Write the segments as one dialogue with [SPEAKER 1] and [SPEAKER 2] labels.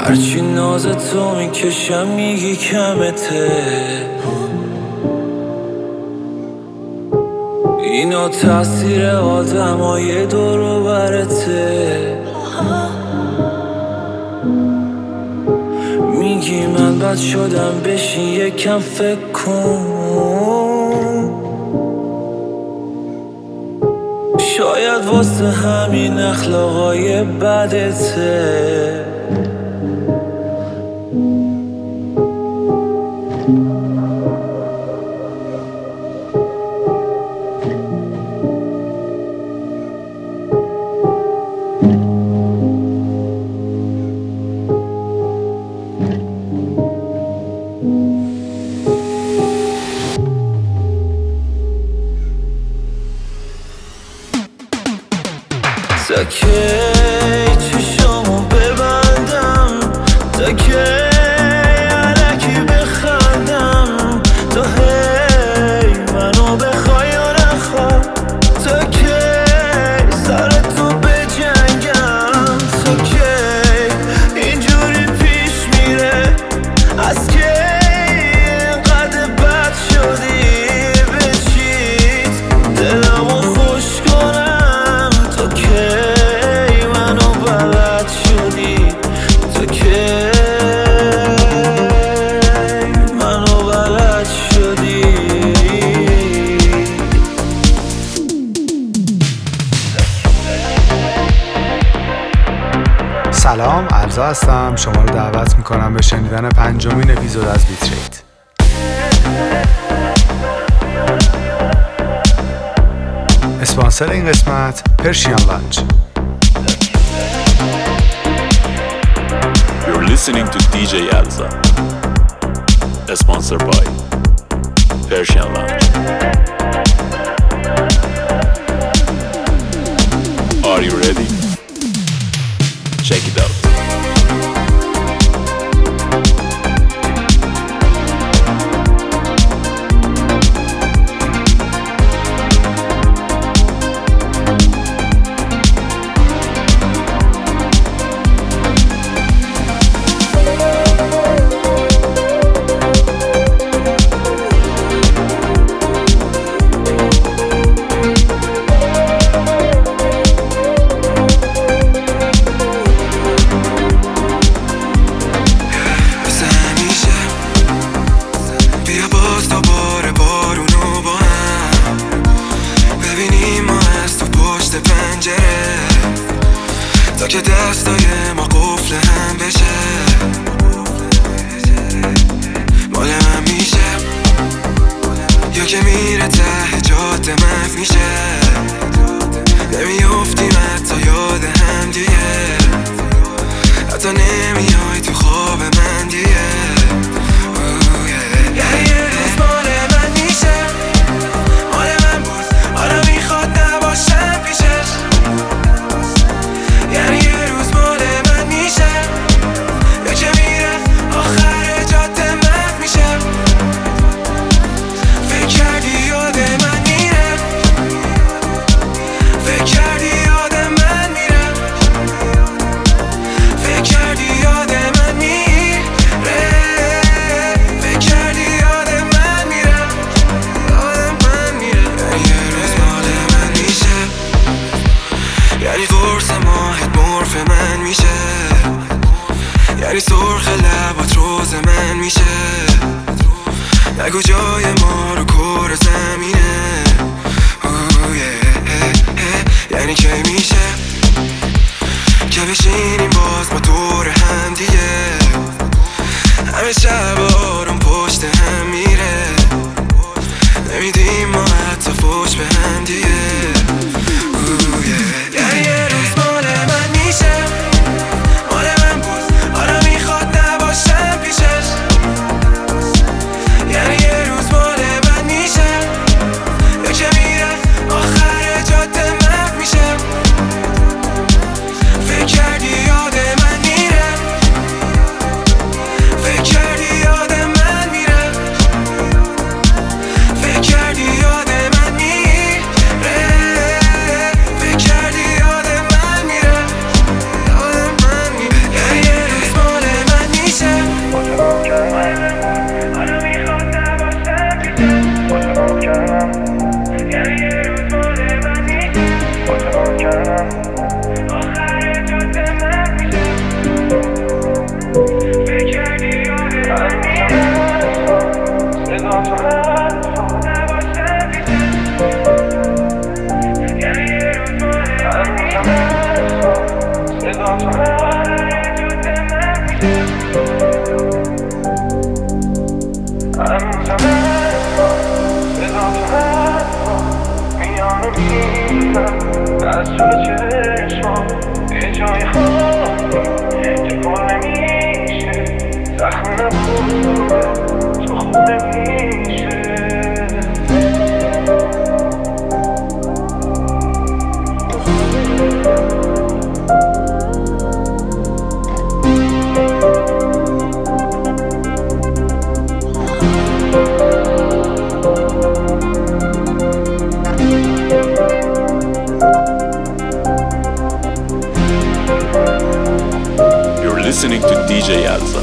[SPEAKER 1] هرچی ناز تو میکشم میگی کمته، اینا تاثیر آدمای دور و برته. میگی من بد شدم بشین یکم فکر کن، شاید واسه همین اخلاقای بدته. تا کی چشامو ببندم، تا کی علکی بخندم، تا هی منو بخوای یا نخوای، تا کی سرتو بجنگم، تا کی اینجوری پیش میره، از کی اینقدر بد شدی به چیت دلمو خوش کنم، تا کی
[SPEAKER 2] سلام، عرضا هستم. شما رو دعوت میکنم به شنیدن 5مین اپیزود از بیتریت. اسپانسر این قسمت پرشین لانچ.
[SPEAKER 3] You're listening to DJ Alza, sponsored by Persian Lounge. Are you ready? Check it out.
[SPEAKER 4] تا که دستای ما قفل هم بشه، مال من میشه یا که میره ته جاده محو میشه، نمیافتیم حتی یاد هم دیگه، حتی نمیای تو خواب من دیگه. یه روز مال من میشه، مال من بود، حالا میخواد نباشم پیشش، یعنی یه روز مال من میشه یا که میره آخر جاده محو میشه. فکر کردی یاد من میره، فکر کردی یاد من میره، فکر کردی یاد من میره، فکر کردی یاد من میره، یاد من میره. یه روز مال من میشه، یعنی قرص ماهت مرف من میشه، یعنی سرخ لبات روز من میشه، نگو جای ما رو کره زمینه، یعنی که میشه که بشینیم باز ما دور هم دیگه، همه شب آروم پشت هم میره، نمیدیم ما حتی فوش به هم دیگه. یعنی یه روز مال من میشه، مال من بود، حالا میخواد نباشم پیشش، یعنی یه روز مال من میشه یا که میره آخر جاده محو میشه. فکر کردی یاد من میره، فکر کردی از جلو چشمام یه جای خالی که پر نمیشه زخم نبوده تو خوب نمیشه
[SPEAKER 3] Listening to DJ Alza.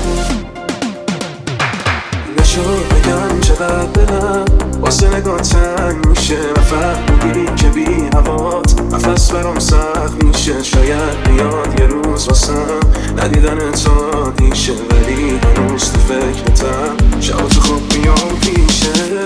[SPEAKER 4] نشو بگم چقدر دلم واسه نگاه تنگ میشه و فهمیدی که بی هوات نفس برام سخت میشه شاید بیاد یه روز واسم ندیدن تا دیشه ولی هنوز تو فکرتم شب تو خوب میام پیشت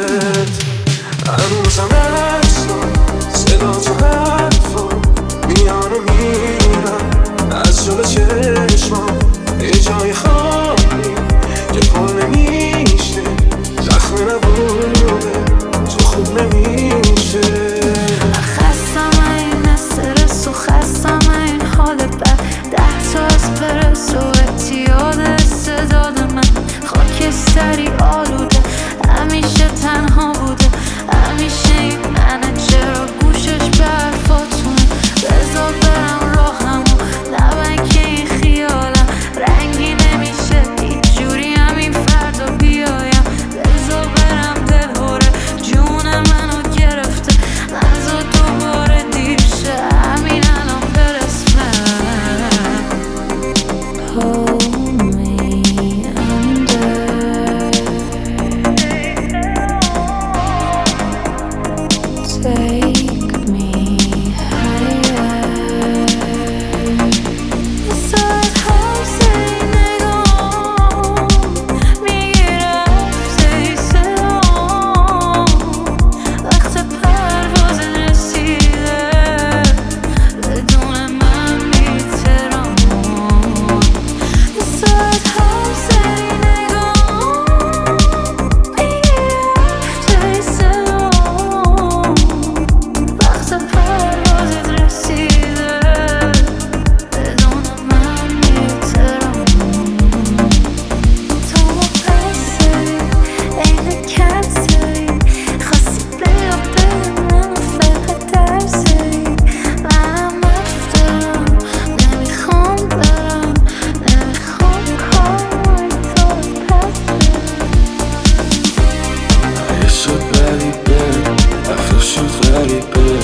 [SPEAKER 4] هنوزم اصلا صدا تو حرفا میان و میرم از جلو چشمام یه جای خالی که پر نمیشه زخم نبوده تو خوب نمیشه
[SPEAKER 5] خستم این استرس و خستم این حال بد 10 تا اسپرس و اعتیاد استعداد من خاکستری آلوده همیشه تنها بوده همیشه این منجر و گوشش به حرفاتونه بذار برم راهم و لبن که این خیالم رنگی نمیشه هیچ جوری همین فردا بیایم بذار برم دلهوره جون منو گرفته نذار دوباره دیر شه همین الان برسم Hold me under Take me higher Start حوزه نگاه میگیره حوزه سلام وقت پرواز رسیده بدون من میترام Start حوزه نگاه میگیره حوزه سلام وقت پرواز رسیده بدون من میترام تو مقصری این کنسری خواستی بیا منو فقط درسری منم رفتم نمیخوام برم نمیخوام کار تو پس
[SPEAKER 1] اگه شد غریبه رفت شد غریبه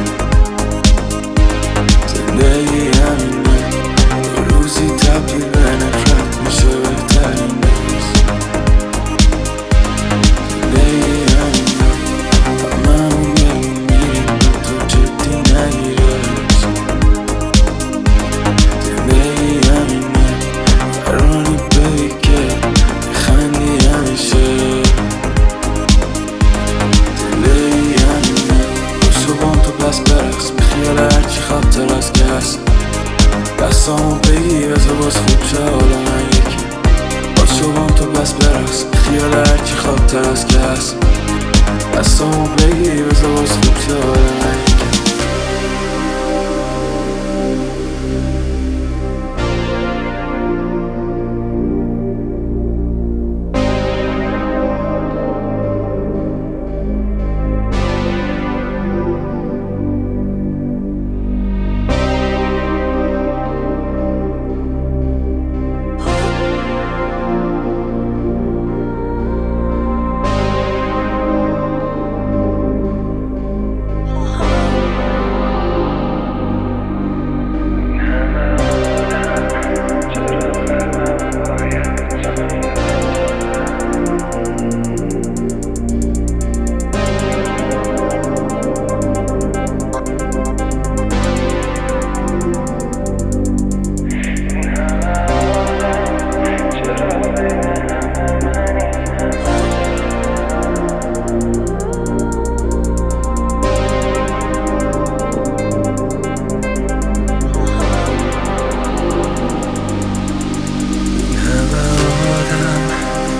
[SPEAKER 1] زندگی همینه یه روزی تبدیل به نفرت میشه بهترین روز زندگی همینه هممون میریم تو جدی نگیرش زندگی همینه فرانی بگی که میخندی همیشه زندگی همینه باشو بام تو پس برقص بخیال هرچی خبتر از که هست دستامو بگی بذار باز خوب شه حالا من یکی باشو بام تو پس برقص بخیال هرچی خبتر از که هست دستامو بگی بذار باز خوب شه حالا من یکی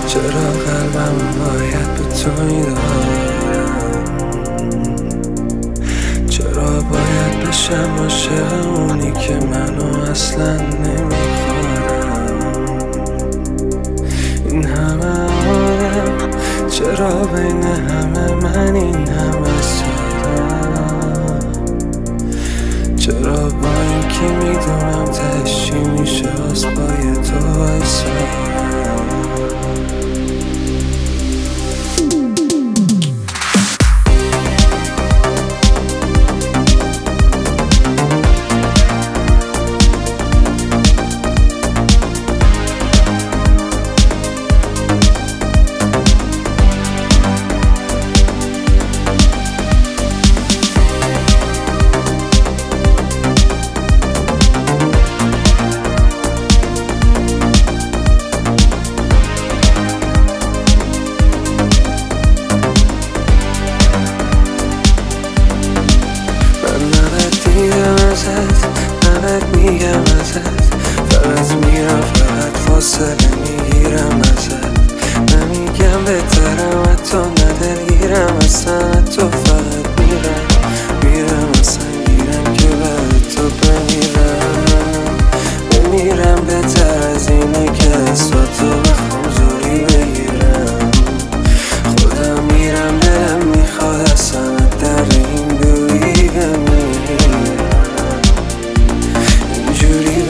[SPEAKER 1] چرا قلبم باید به تو میدارم؟ چرا باید بشم عاشق اونی که منو اصلا نمیخوادم؟ این همه آدم چرا بین همه من این همه سادم؟ چرا با این که میدونم تهش چی میشه از پای تو وایسادم؟ نباید میگم ازت، فقط میرم فقط فاصله میگیرم ازت. نمیگم بهترم حتی ندلگیرم اصلا، تو فقط میرم اصلا گیرم که بعد تو بمیرم بهتر از اینه که اسمتو بخوام زوری بگیرم. خودم میرم دلم میخواد اصلا در این دوری بمیرم، اینجوری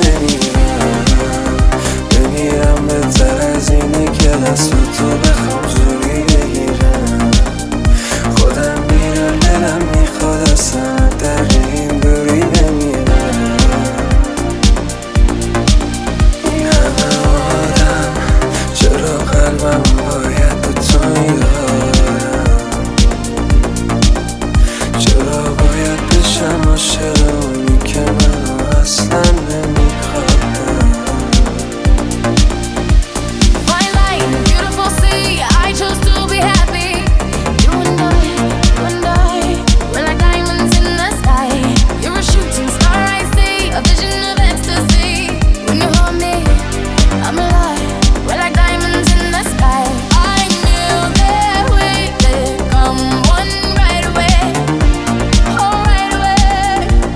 [SPEAKER 1] بمیرم بهتر از اینه که دستتو بخوام زوری بگیرم. خودم میرم دلم میخواد اصلا در این دوری بمیرم. این همه آدم چرا قلبم باید به تو میدارم؟ چرا باید بشم عاشق اونی که منو اصلا نمیخوادم؟
[SPEAKER 5] Fine light, beautiful sea, I chose to be happy. You and I, we're like diamonds in the sky. You're a shooting star, I see, a vision of ecstasy. When you hold me, I'm alive, we're like diamonds in the sky. I knew that we could come one right away, oh right away.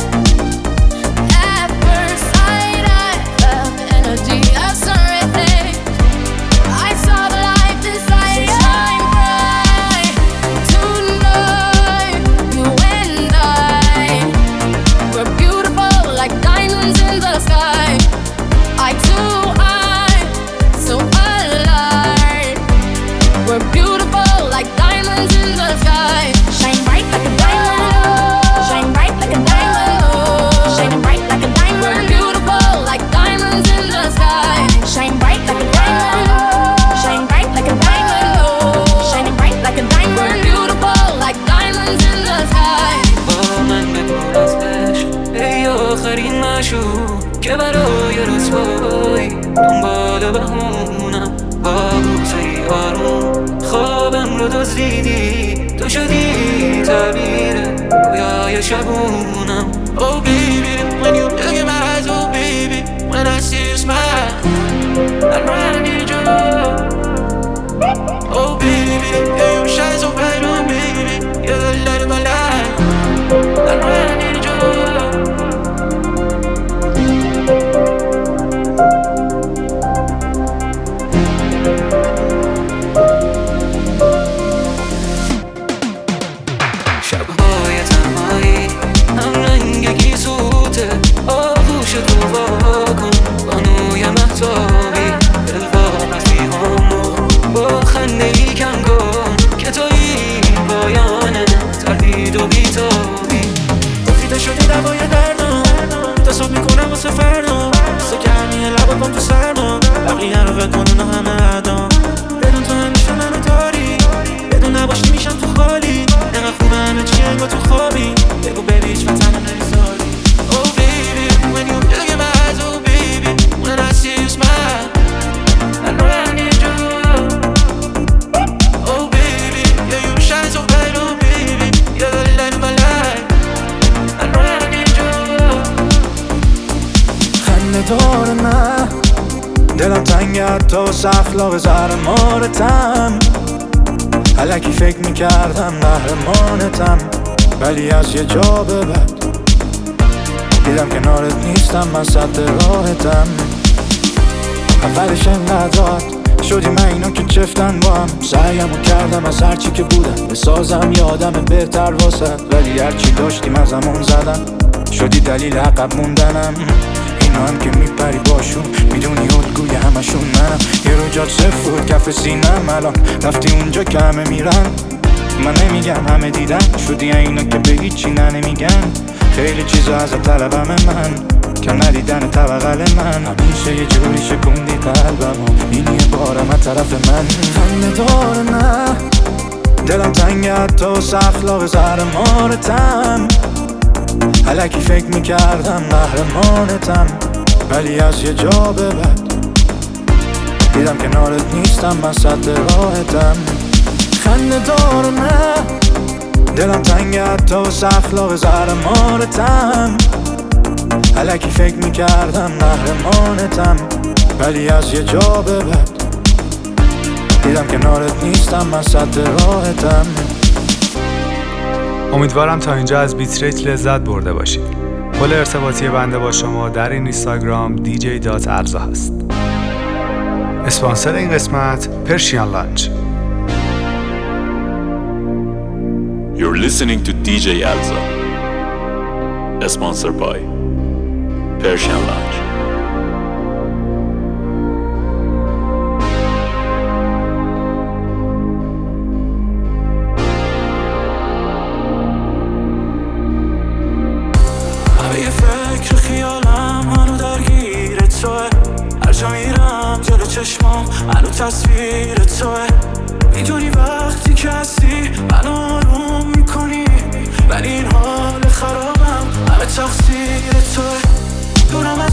[SPEAKER 5] At first sight, I felt the energy of something. I saw the light inside you shine bright. Tonight, you and I, we're beautiful like diamonds in the sky. Eye to eye, so alive. We're beautiful like diamonds in the sky. Shine bright like a diamond. Shine bright like a diamond. Shining bright like a diamond. We're beautiful like diamonds in the sky. Shine bright like a diamond. Shine bright like a diamond. Shining bright like a diamond. We're beautiful like diamonds in the sky.
[SPEAKER 4] با من بگو از عشق ای آخرین مشهور که برای رسوایی دنبال بهمونم. با بوسه‌ای آروم خوابم رو دزدیدی، تو شدی تعبیر رویای شبونم. Oh baby, when you look in my eyes, oh baby, when I see you smile, I know I need you. Oh baby, yeah, you shine so bright, oh baby, you're the light of my life. I know I need you. شبهای تنهایی هم رنگی سوته، آغوش تو واکن بانوی مهتابی، دلواپسی همو با خنده ای کم کن که تویی پایانه تردید و بیتابی. گفیده شدی دوای دردم، تصاب میکنم واسه فردا، سه گرمی لبا کن تو سرما، بقیه رو بکنن و همه ادام. بدون تو همیشه منو داری، بدون نباشی میشم تو خالی. نقدر خوبه همه چی انگار تو خوابی، بگو ببی هیچ وقت منو نمیذاری. Oh baby, when you look in my eyes, oh baby, when I see you smile, I know I need you. Oh baby, yeah, you shine so bright, oh baby, you're the light of my life. I know I need you.
[SPEAKER 1] خنده دار من دلم تنگت تا واسه اخلاق زهر مارتم. الکی فکر میکردم قهرمانتم، ولی از یه جا به بعد دیدم کنارت نیستم، من سد راحتم. اولش انقدر شدیم اینا که چفتن با هم، سعیمو کردم از هرچی که بودم بسازم یه آدم بهتر واسد، ولی هرچی داشتیم از همون زدم، شدی دلیل عقب موندنم. اینا هم که میپری باشون میدونی الگوی همشون منم. یه رو جات صفر کف سینم، الان رفتی اونجا که همه میرن. من نمیگم همه دیدن، شدی اینا که به هیچی نمیگن. خیلی چیزا از طلبم من، کم ندیدن توقل من. همیشه یه جوری شکوندی قلبمو، این یه بارم از طرف من. خنده داره نه دلم تنگت تا واسه اخلاق زهر مارتم. الکی فکر میکردم قهرمانتم، ولی از یه جا به بعد دیدم کنارت نیستم، من سد راحتم. خنده داره نه دلم تنگت تا واسه اخلاق زهر مارتم. الکی فکر میکردم قهرمانتم، ولی از یه جا به بعد دیدم کنارت نیستم، من سد راحتم.
[SPEAKER 2] امیدوارم تا اینجا از بیتریت لذت برده باشید. پل ارتباطی بنده با شما در این اینستاگرام dj.alza هست. اسپانسر این قسمت پرشین لانچ.
[SPEAKER 3] You're listening to DJ Alza, sponsored by Persian Lounge.
[SPEAKER 4] همه یه فکر خیالم منو درگیر توه، هر جا میرم جلو چشمام منو تصویر توه. میدونی وقتی که هستی منو آروم میکنی، ولی این حال خرابم همه تقصیر توه. دورم